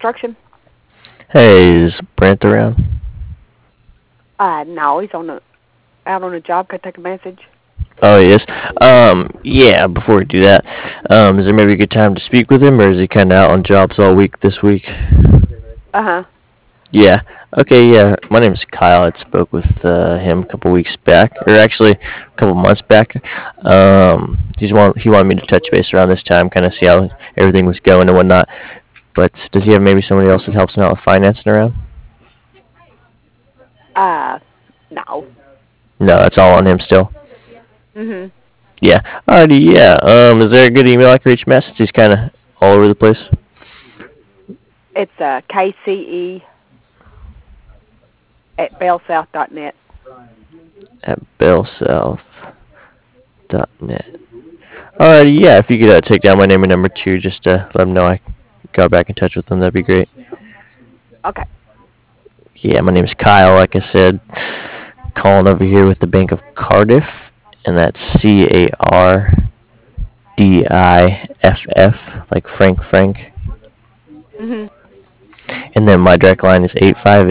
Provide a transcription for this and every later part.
Construction? Hey, is Brent around? No, he's out on a job. Could I take a message? Oh, he is. Yeah, before we do that, is there maybe a good time to speak with him, or is he kind of out on jobs all week this week? Uh-huh. Yeah. Okay, yeah. My name is Kyle. I spoke with him a couple weeks back, or actually a couple months back. He wanted me to touch base around this time, kind of see how everything was going and whatnot. But does he have maybe somebody else that helps him out with financing around? Uh, no. No, that's all on him still. Mhm. Yeah. Alrighty, yeah. Is there a good email I can reach Matt since he's kind of all over the place? It's KCE at bellsouth.net. At bellsouth.net. Alrighty, yeah. If you could take down my name and number too, just to let him know I got back in touch with him, that'd be great. Okay. Yeah, my name's Kyle, like I said. Calling over here with the Bank of Cardiff, and that's CARDIFF, like Frank. Mhm. And then my direct line is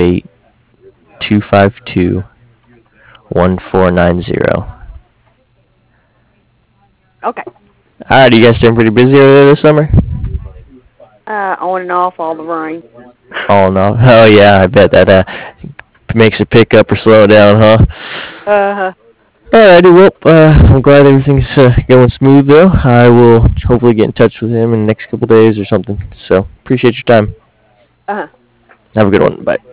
858-252-1490. Okay. Alright, you guys staying pretty busy over there this summer? On and off all the rain. All in all. Oh, yeah, I bet that makes it pick up or slow down, huh? Uh-huh. Alrighty, well, I'm glad everything's going smooth, though. I will hopefully get in touch with him in the next couple days or something. So, appreciate your time. Uh-huh. Have a good one. Bye.